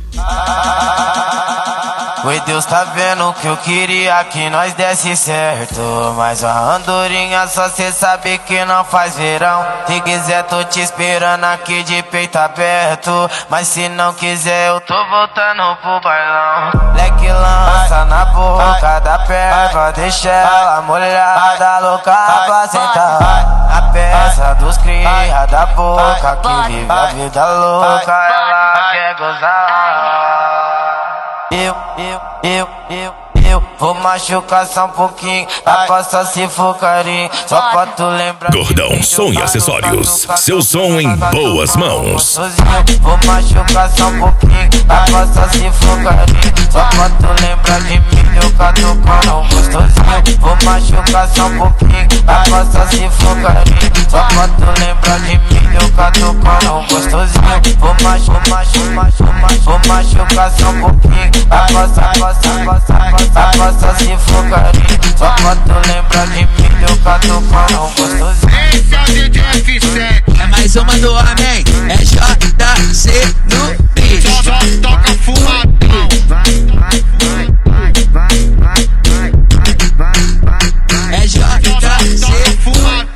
Oi, Deus tá vendo que eu queria que nós desse certo, mas a andorinha só cê sabe que não faz verão. Se quiser tô te esperando aqui de peito aberto, mas se não quiser eu tô voltando pro bailão. Leque lança na boca da perva, deixa ela molhada, louca pra sentar. A peça dos cria da boca, que vive a vida louca, ela quer gozar. Eu vou machucar só um pouquinho, a costa se for carinho, só pra tu lembrar. Gordão Som e Acessórios, seu som em boas mãos. Vou machucar só um pouquinho, a costa se for carinho, só pra tu lembrar de mim, eu catucando gostosinho. Vou machucar só um pouquinho, a costa se for carinho, só pra tu lembrar de mim, eu catucando gostosinho. Vou machucar só um pouquinho, a costa se for carinho, só pra tu lembrar de mim, eu catucando gostosinho. Esse é o DJ F7, é mais uma do homem, é JC no beat. só toca fumadão. É JC Fumadão.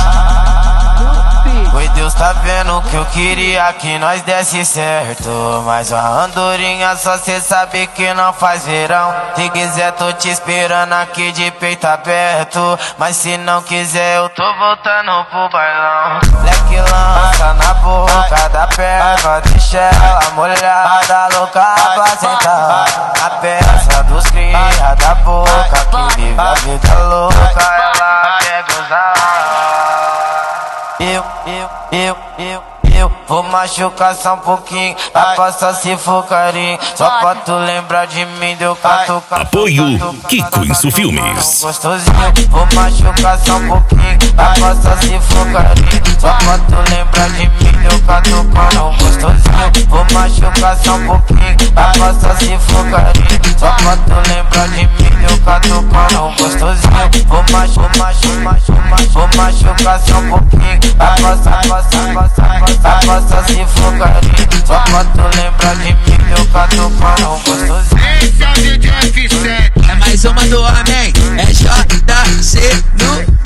Oi, Deus tá vendo que eu queria que nós desse certo, mas a andorinha só cê sabe que não faz verão. Se quiser tô te esperando aqui de peito aberto, mas se não quiser eu tô voltando pro bailão. Leque lança na boca da perva, deixa ela molhada, louca pra sentar. A peça dos cria da boca, que vive a vida louca, ela quer gozar. Eu vou machucar só um pouquinho, a costa se for carinho, só pra tu lembrar de mim, deu catucar. Apoio Kiko Insu Filmes. Gostosinho, vou machucar só um pouquinho, a costa se for carinho, só pra tu lembrar de mim, deu catucando gostosinho. Vou machucar só um pouquinho, a costa se for carinho, só pra tu lembrar de mim, deu catucando gostosinho. Vou machucar só um pouquinho, a costa se for carinho, só pra tu lembrar de mim, deu catucando gostosinho. Esse é o DJ F7, é mais uma do homem, é JC no